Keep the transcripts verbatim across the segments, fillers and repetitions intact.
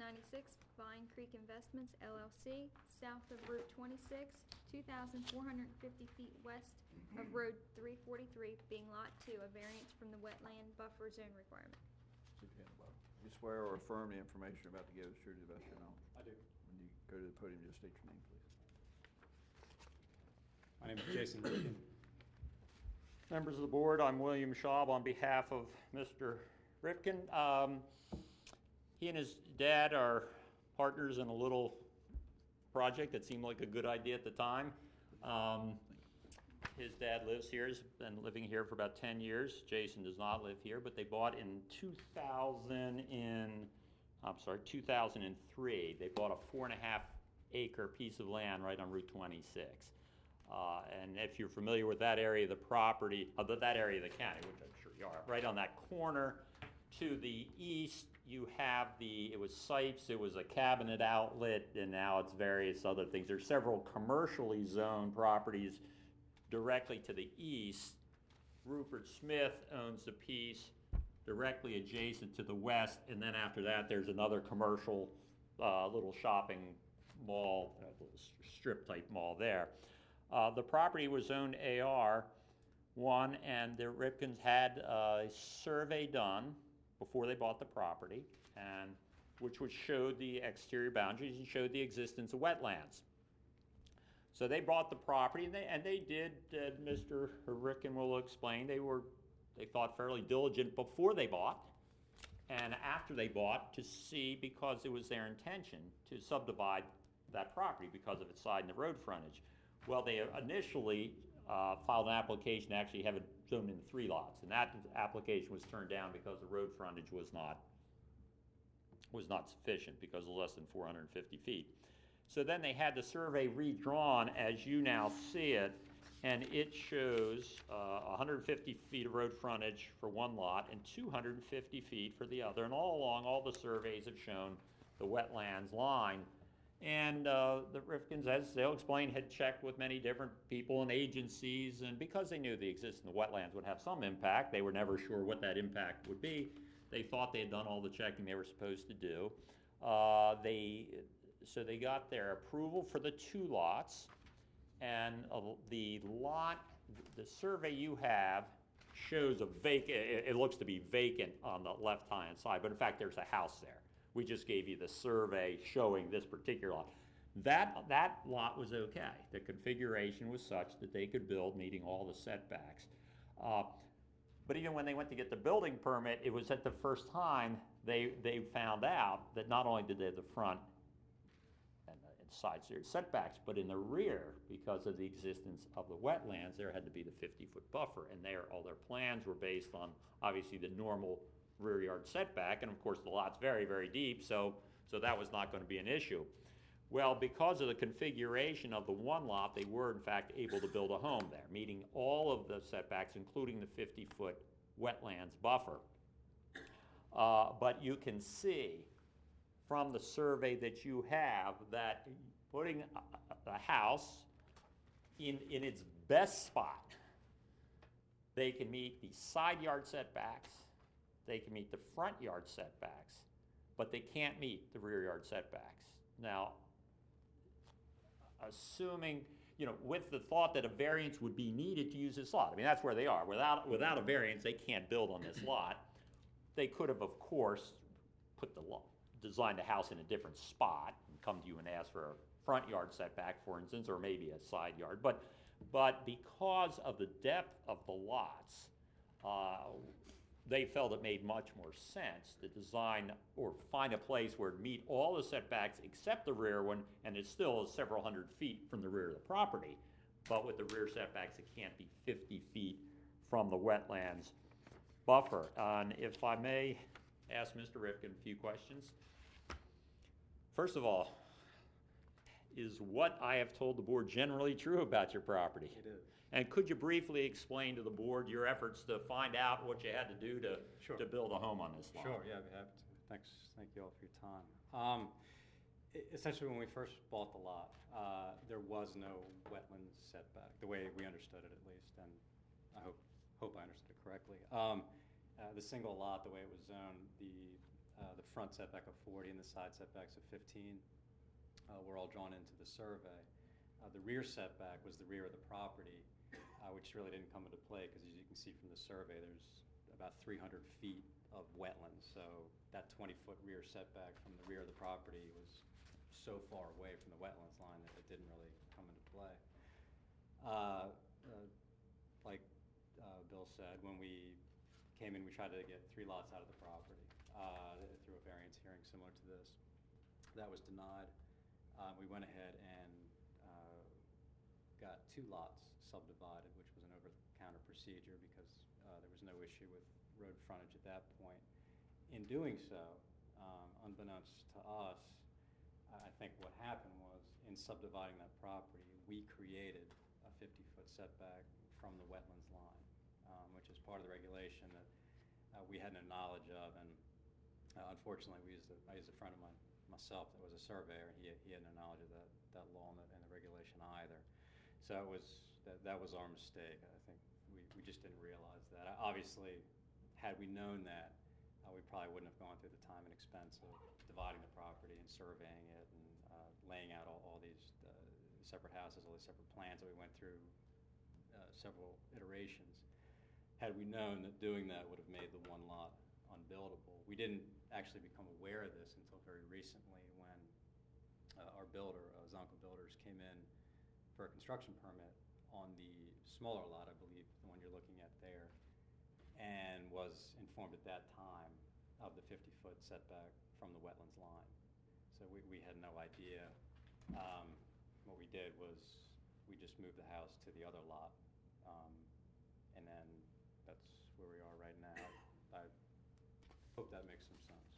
ninety-six, Vine Creek Investments, L L C, south of Route twenty-six, two thousand four hundred fifty feet west of Road three forty-three, being Lot two, a variance from the wetland buffer zone requirement. You swear or affirm the information you're about to give is true to the best of your knowledge? I do. When you go to the podium, just state your name, please. My name is Jason Ripken. Members of the board, I'm William Schaub on behalf of Mister Ripken. Um, he and his dad are partners in a little project that seemed like a good idea at the time. Um, his dad lives here, has been living here for about ten years. Jason does not live here, but they bought in two thousand in, I'm sorry, two thousand three. They bought a four and a half acre piece of land right on Route twenty-six. Uh, and if you're familiar with that area of the property, uh, that area of the county, which I'm sure you are, right on that corner to the east, you have the, it was Sipes, it was a cabinet outlet, and now it's various other things. There's several commercially zoned properties directly to the east. Rupert Smith owns a piece directly adjacent to the west, and then after that, there's another commercial uh, little shopping mall, uh, little strip-type mall there. Uh, the property was zoned A R one, and the Ripkens had a survey done before they bought the property, and which would show the exterior boundaries and showed the existence of wetlands. So they bought the property, and they and they did. Uh, Mister Ripken will explain. They were they thought fairly diligent before they bought, and after they bought to see, because it was their intention to subdivide that property because of its side and the road frontage. Well, they initially uh, filed an application to actually have it zoned into three lots, and that application was turned down because the road frontage was not was not sufficient because of less than four hundred fifty feet. So then they had the survey redrawn as you now see it, and it shows uh, one hundred fifty feet of road frontage for one lot and two hundred fifty feet for the other, and all along all the surveys have shown the wetlands line. And uh, the Ripkens, as they'll explain, had checked with many different people and agencies, and because they knew the existence of the wetlands would have some impact, they were never sure what that impact would be. They thought they had done all the checking they were supposed to do. Uh, they, so they got their approval for the two lots, and uh, the lot, the survey you have shows a vacant, it, it looks to be vacant on the left-hand side, but in fact there's a house there. We just gave you the survey showing this particular lot. That, that lot was okay. The configuration was such that they could build meeting all the setbacks. Uh, but even when they went to get the building permit, it was at the first time they, they found out that not only did they have the front and, uh, and side setbacks, but in the rear, because of the existence of the wetlands, there had to be the fifty-foot buffer. And there, all their plans were based on, obviously, the normal rear yard setback, and of course the lot's very, very deep, so, so that was not going to be an issue. Well, because of the configuration of the one lot, they were in fact able to build a home there, meeting all of the setbacks, including the fifty-foot wetlands buffer. Uh, but you can see from the survey that you have that putting a, a house in, in its best spot, they can meet the side yard setbacks, they can meet the front yard setbacks, but they can't meet the rear yard setbacks. Now, assuming, you know, with the thought that a variance would be needed to use this lot, I mean, that's where they are. Without, without a variance, they can't build on this lot. They could have, of course, put the lot, designed the house in a different spot and come to you and ask for a front yard setback, for instance, or maybe a side yard. But, but because of the depth of the lots, uh, they felt it made much more sense to design or find a place where it meet all the setbacks except the rear one, and it still is several hundred feet from the rear of the property. But with the rear setbacks, it can't be fifty feet from the wetlands buffer. And if I may ask Mister Ripken a few questions. First of all, is what I have told the board generally true about your property? It is. And could you briefly explain to the board your efforts to find out what you had to do to, Sure. to build a home on this lot? Sure, yeah, I'd be happy to. Thanks, thank you all for your time. Um, e- essentially, when we first bought the lot, uh, there was no wetland setback, the way we understood it at least, and I hope hope I understood it correctly. Um, uh, the single lot, the way it was zoned, the uh, the front setback of forty and the side setbacks of fifteen uh, were all drawn into the survey. Uh, the rear setback was the rear of the property, uh, which really didn't come into play because, as you can see from the survey, there's about three hundred feet of wetlands. So that twenty-foot rear setback from the rear of the property was so far away from the wetlands line that it didn't really come into play. Uh, uh, like uh, Bill said, when we came in, we tried to get three lots out of the property uh, through a variance hearing similar to this. That was denied. Uh, we went ahead and uh, got two lots subdivided, which was an over-the-counter procedure because uh, there was no issue with road frontage at that point. In doing so, um, unbeknownst to us, I think what happened was in subdividing that property, we created a fifty-foot setback from the wetlands line, um, which is part of the regulation that uh, we had no knowledge of. And uh, unfortunately, we used a, I used a friend of mine, myself, that was a surveyor, and he, he had no knowledge of that, that law and the, and the regulation either. So it was, that, that was our mistake. I think we, we just didn't realize that. Obviously, had we known that, uh, we probably wouldn't have gone through the time and expense of dividing the property and surveying it and uh, laying out all, all these uh, separate houses, all these separate plans that we went through uh, several iterations. Had we known that doing that would have made the one lot unbuildable. We didn't actually become aware of this until very recently when uh, our builder, uh, Zonka Builders, came in for a construction permit on the smaller lot, I believe, the one you're looking at there, and was informed at that time of the fifty-foot setback from the wetlands line. So we, we had no idea. Um, what we did was we just moved the house to the other lot, um, and then that's where we are right now. I hope that makes some sense.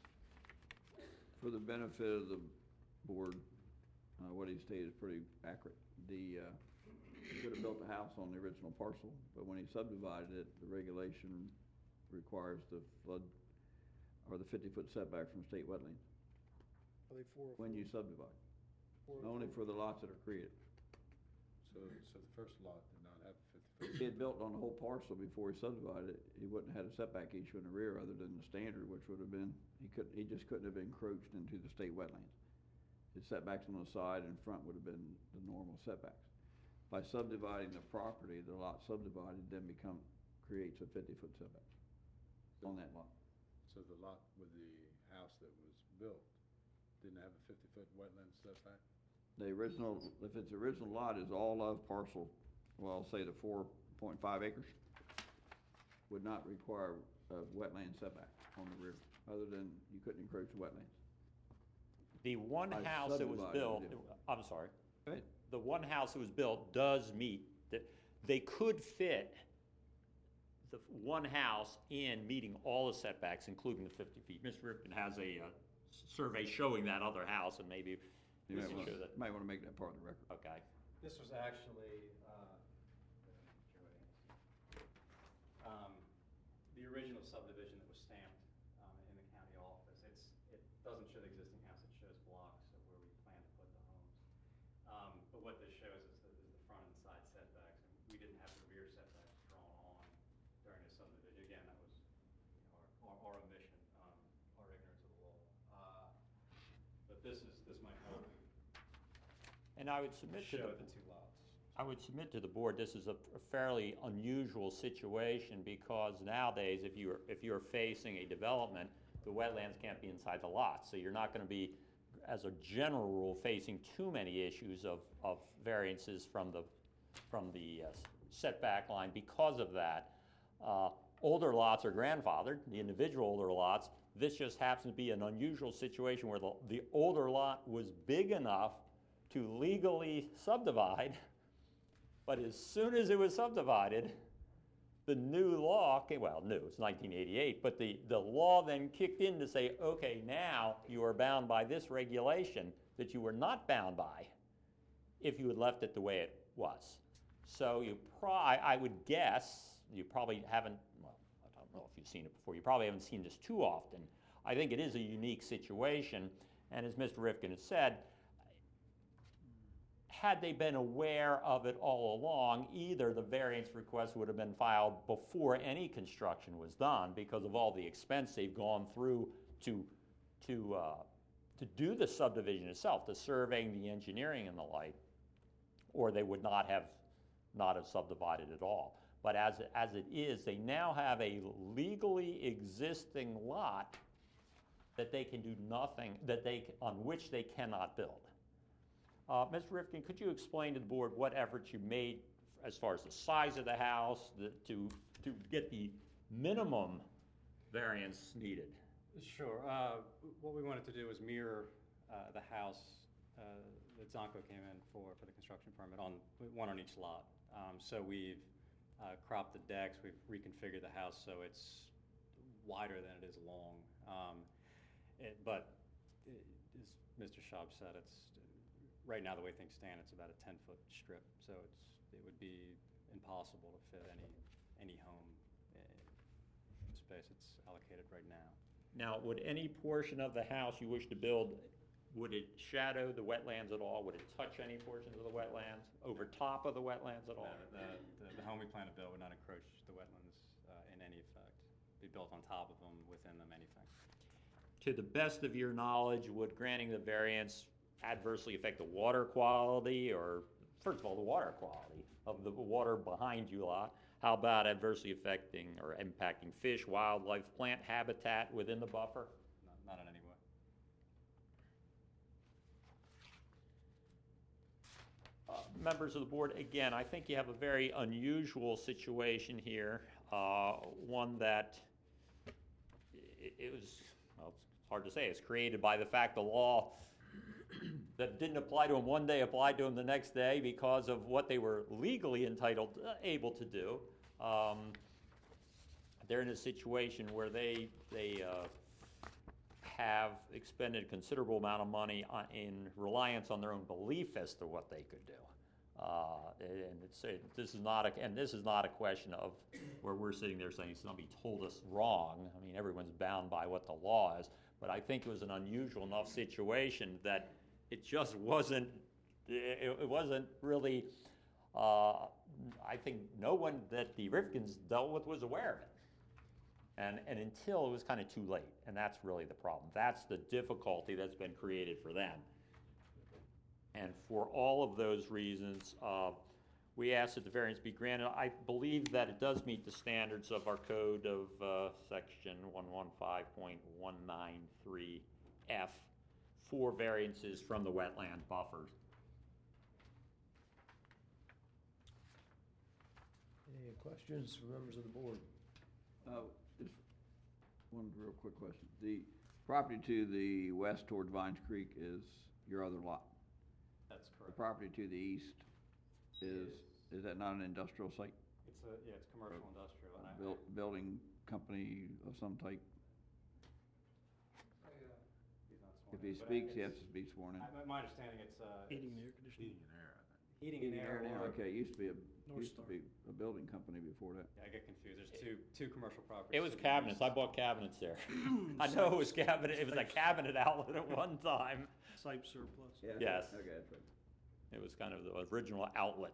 For the benefit of the board, uh, what he stated is pretty accurate. The, uh, he could have built the house on the original parcel, but when he subdivided it, the regulation requires the flood or the fifty-foot setback from state wetlands Are they four or when four? you subdivide, Four or only four? for the lots that are created. So, so the first lot did not have a If fifty-foot. he had built on the whole parcel before he subdivided it, he wouldn't have had a setback issue in the rear other than the standard, which would have been, he could, he just couldn't have encroached into the state wetlands. His setbacks on the side and front would have been the normal setbacks. By subdividing the property, the lot subdivided then become, creates a fifty-foot setback on that lot. So the lot with the house that was built didn't have a fifty-foot wetland setback? The original, if its original lot is all of parcel, well, say the four point five acres, would not require a wetland setback on the rear, other than you couldn't encroach the wetlands. The one By house that was subdividing, built, yeah. I'm sorry, Go ahead. the one house that was built does meet, that they could fit the one house in meeting all the setbacks, including the fifty feet. Mister Ripken has a uh, survey showing that other house, and maybe You we might can wanna, show that. might wanna make that part of the record. Okay. This was actually, uh, um, the original subdivision that was stamped, um, in the county office. It's, it doesn't show the existing house, it shows blocks of where we plan to put the homes. Um, but what this shows is the, is the front and side setbacks, and we didn't have the rear setbacks drawn on during the subdivision. Again, that was, you know, our, our, our omission, um, our ignorance of the law. Uh, but this is, this might help And I would submit to show the, the two lots. I would submit to the board, this is a a fairly unusual situation, because nowadays, if you're, if you're facing a development, the wetlands can't be inside the lot, so you're not gonna be, as a general rule, facing too many issues of, of variances from the, from the uh, setback line because of that. Uh, Older lots are grandfathered, the individual older lots. This just happens to be an unusual situation where the, the older lot was big enough to legally subdivide, but as soon as it was subdivided, the new law came, well, new, it's nineteen eighty-eight, but the, the law then kicked in to say, okay, now you are bound by this regulation that you were not bound by if you had left it the way it was. So you pro- I, I would guess, you probably haven't, well, I don't know if you've seen it before, you probably haven't seen this too often. I think it is a unique situation, and as Mister Rifkin has said, had they been aware of it all along, either the variance request would have been filed before any construction was done because of all the expense they've gone through to to, uh, to do the subdivision itself, the surveying, the engineering and the like, or they would not have, not have subdivided at all. But as, as it is, they now have a legally existing lot that they can do nothing, that they, on which they cannot build. Uh, Mister Rifkin, could you explain to the board what efforts you made as far as the size of the house, the, to, to get the minimum variance needed? Sure. Uh, what we wanted to do was mirror uh, the house uh, that Zonko came in for, for the construction permit, on one on each lot. Um, so we've uh, cropped the decks, we've reconfigured the house so it's wider than it is long. Um, it, but it, as Mister Schaub said, it's right now the way things stand, it's about a ten-foot strip, so it's it would be impossible to fit any any home in space it's allocated right now. Now, would any portion of the house you wish to build, would it shadow the wetlands at all? Would it touch any portions of the wetlands, over top of the wetlands at all? No, the, the, the home we plan to build would not encroach the wetlands uh, in any effect. Be built on top of them, within them, anything. To the best of your knowledge, would granting the variance adversely affect the water quality, or, first of all, the water quality of the water behind you lot? How about adversely affecting or impacting fish, wildlife, plant habitat within the buffer? Not, not in any way. Uh, Members of the board, again, I think you have a very unusual situation here, uh, one that it, it was, well, it's hard to say, it's created by the fact the law that didn't apply to them one day applied to them the next day because of what they were legally entitled, uh, able to do. Um, they're in a situation where they, they uh, have expended a considerable amount of money on, in reliance on their own belief as to what they could do. Uh, and it's, it, this is not a, and this is not a question of where we're sitting there saying somebody told us wrong. I mean, everyone's bound by what the law is, but I think it was an unusual enough situation that it just wasn't, it, it wasn't really, uh, I think no one that the Rifkins dealt with was aware of it. And, and until it was kind of too late, and that's really the problem. That's the difficulty that's been created for them. And for all of those reasons, uh, we ask that the variance be granted. I believe that it does meet the standards of our code of uh, section one fifteen point one nine three F for variances from the wetland buffers. Any questions from members of the board? Uh, just one real quick question. The property to the west toward Vines Creek is your other lot. That's The correct. property to the east is, is that not an industrial site? It's a, yeah, it's commercial industrial. And I, Buil- Building company of some type? he's not sworn If in, he but speaks, he it's- has to be sworn in. I, my- my understanding, it's uh, Heating and air conditioning? Heating and air, I think. heating and air. now, or- Okay, it used to be a, North used to Star. be a building company before that. Yeah, I get confused. There's two two commercial properties. It was to the cabinets. I east. bought cabinets there. I know it was cabinet. It was a cabinet outlet at one time. Site surplus. Yes. Okay, that's right. It was kind of the original outlet.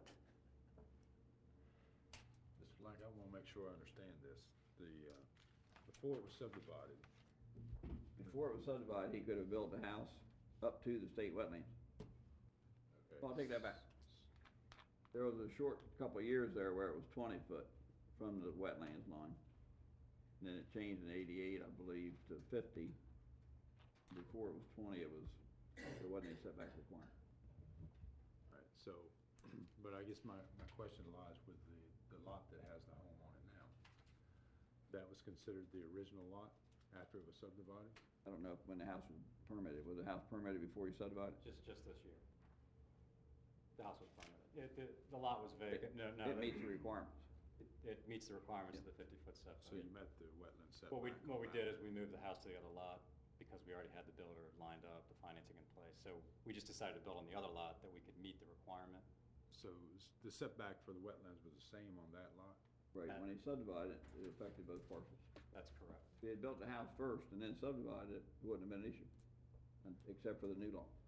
Mister Blank, I wanna make sure I understand this. The, uh, before it was subdivided, Before it was subdivided, he could have built a house up to the state wetlands. okay. Well, I'll take that back. There was a short couple of years there where it was twenty foot from the wetlands line. And then it changed in eighty-eight, I believe, to fifty. Before it was twenty, it was, there wasn't any setback requirement. Right, so, but I guess my, my question lies with the, the lot that has the home on it now. That was considered the original lot after it was subdivided? I don't know if when the house was permitted, was the house permitted before you subdivided? Just just this year. The house was permitted. It, the, the lot was vacant. No, no. It meets the requirements. It, it meets the requirements of the fifty-foot setback. So you met the wetland setback? What we, what we on did that. is we moved the house to the other lot because we already had the builder lined up, the financing in place. So we just decided to build on the other lot that we could meet the requirement. So s- the setback for the wetlands was the same on that lot? Right, Uh, when he subdivided it, it affected both parcels. That's correct. If he had built the house first and then subdivided it, it wouldn't have been an issue, and- except for the new law.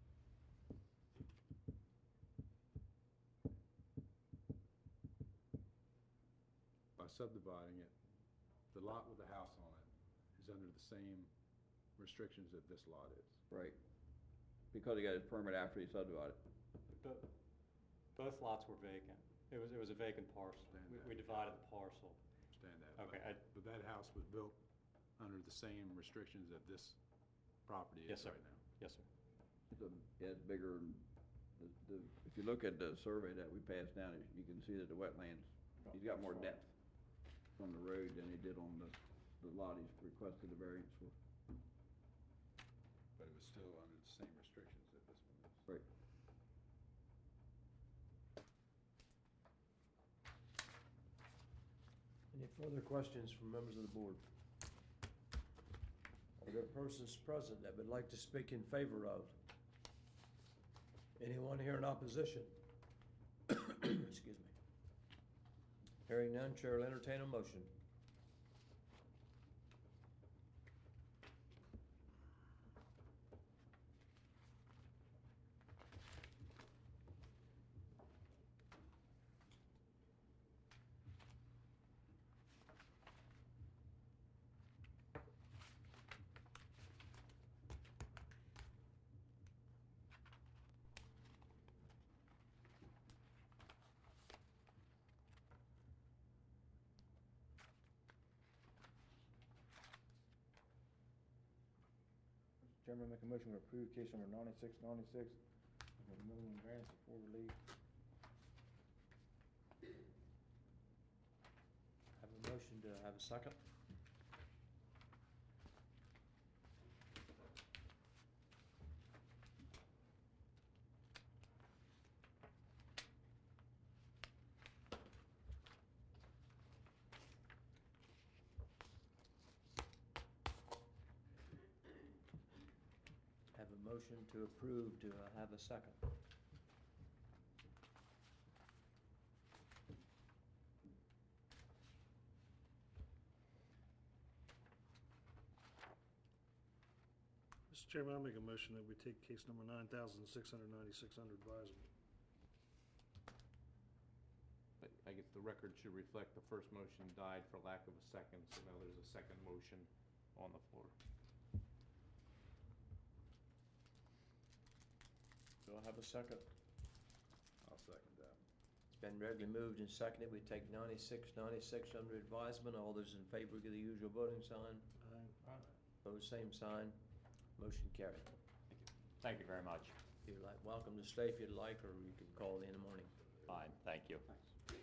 By subdividing it, the lot with the house on it is under the same restrictions that this lot is. Right. Because he got his permit after he subdivided. But both lots were vacant. It was, it was a vacant parcel. Understand We, that. we divided the parcel. Understand that. but- Okay, I- But that house was built under the same restrictions that this property Yes, is sir. right now. Yes, sir. It's a, yeah, it's bigger, and the, the, if you look at the survey that we passed down, it- you can see that the wetlands, he's got more depth from the road than he did on the, the lot he's requested a variance for. But it was still under the same restrictions that this one is. Right. Any further questions from members of the board? Are there persons present that would like to speak in favor of? Anyone here in opposition? Excuse me. Hearing none, Chair will entertain a motion. Mister Chairman, make a motion to approve case number ninety-six ninety-six with a minimum variance of four relief. Have a motion to have a second? Have a motion to approve to uh, have a second. Mister Chairman, I'll make a motion that we take case number nine thousand six hundred ninety-six under advisement. But I guess the record should reflect the first motion died for lack of a second, so now there's a second motion on the floor. Do I have a second? I'll second that. It's been regularly moved and seconded. We take ninety-six ninety-six under advisement. All those in favor give the usual voting sign. Aye. Opposed, same sign. Motion carried. Thank you very much. If you'd like, welcome to stay if you'd like, or you can call in the morning. Fine, thank you. Thanks.